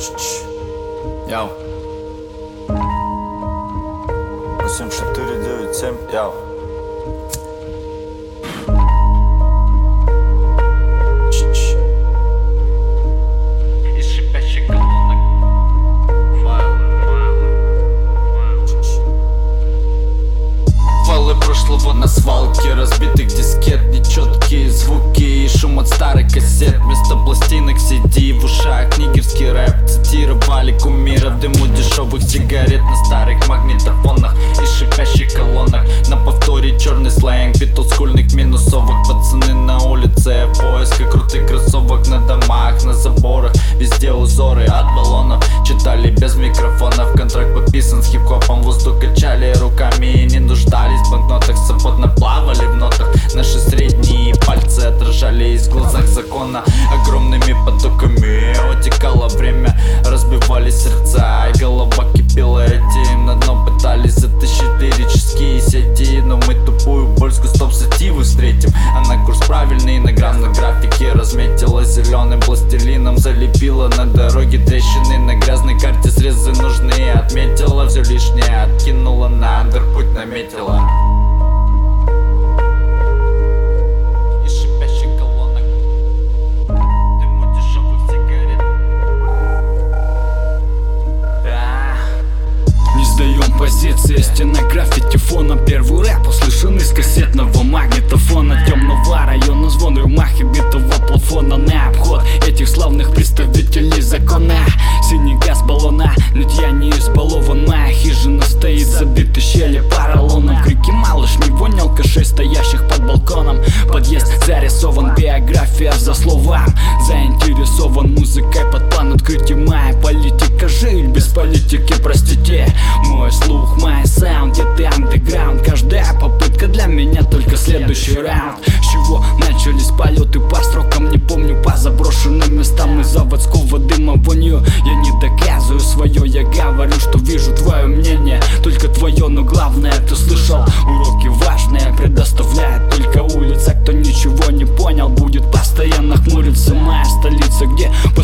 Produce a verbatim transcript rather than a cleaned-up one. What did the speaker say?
Яу. восемь четыре девять семь. Яу. Из шипящих колонок файлы, файлы, файлы. Файлы прошлого на свалке разбитых дискет, нечеткие звуки и шум от старых кассет. Вместо пластинок си ди, в ушах нигерский рэп. Цитировали кумира в дыму дешевых сигарет на старых магнитофонах и шипящих колоннах. На повторе черный сленг, бит олдскульных минусовок. Пацаны на улице в поисках крутых кроссовок. На домах, на заборах, везде узоры от баллонов. Читали без микрофонов, контракт подписан с хип-хопом. Воздух качали руками и не нуждались в банкнотах. Свободно плавали в нотах. Наши средние пальцы отражались в глазах закона. Огромными потоками утекало время, разбивали сердца, и голова кипела этим. На дно пытались затащить лирические сети, но мы тупую боль с кустом сативы встретим. Она курс правильный, на граммной графике разметила зеленым пластилином. Залепила на дороге трещины, на грязной карте срезы нужны. Отметила все лишнее, откинула на андер, путь наметила. Позиция, стена граффити фоном. Первый рэп услышан из кассетного магнитофона. Темного района, звон рюмах и битого плафона. На обход этих славных представителей закона. Синий газ баллона, нытья не избалован. Моя хижина стоит, забиты щели поролоном. Крики малыш, не вонь алкашей, стоящих под балконом. Подъезд зарисован, биография за словам. Заинтересован музыкой под план открытия. Моя политика, жизнь без политики, простите. Мой слух, мой саунд, это андеграунд. Каждая попытка для меня только следующий раунд. С чего начались полеты по строкам, не помню. По заброшенным местам и заводского дыма вонью. Я не доказываю свое, я говорю, что вижу твое мнение. Только твое, но главное ты слышал. Уроки важные предоставляет только улица. Кто ничего не понял, будет постоянно хмуриться. Моя столица, где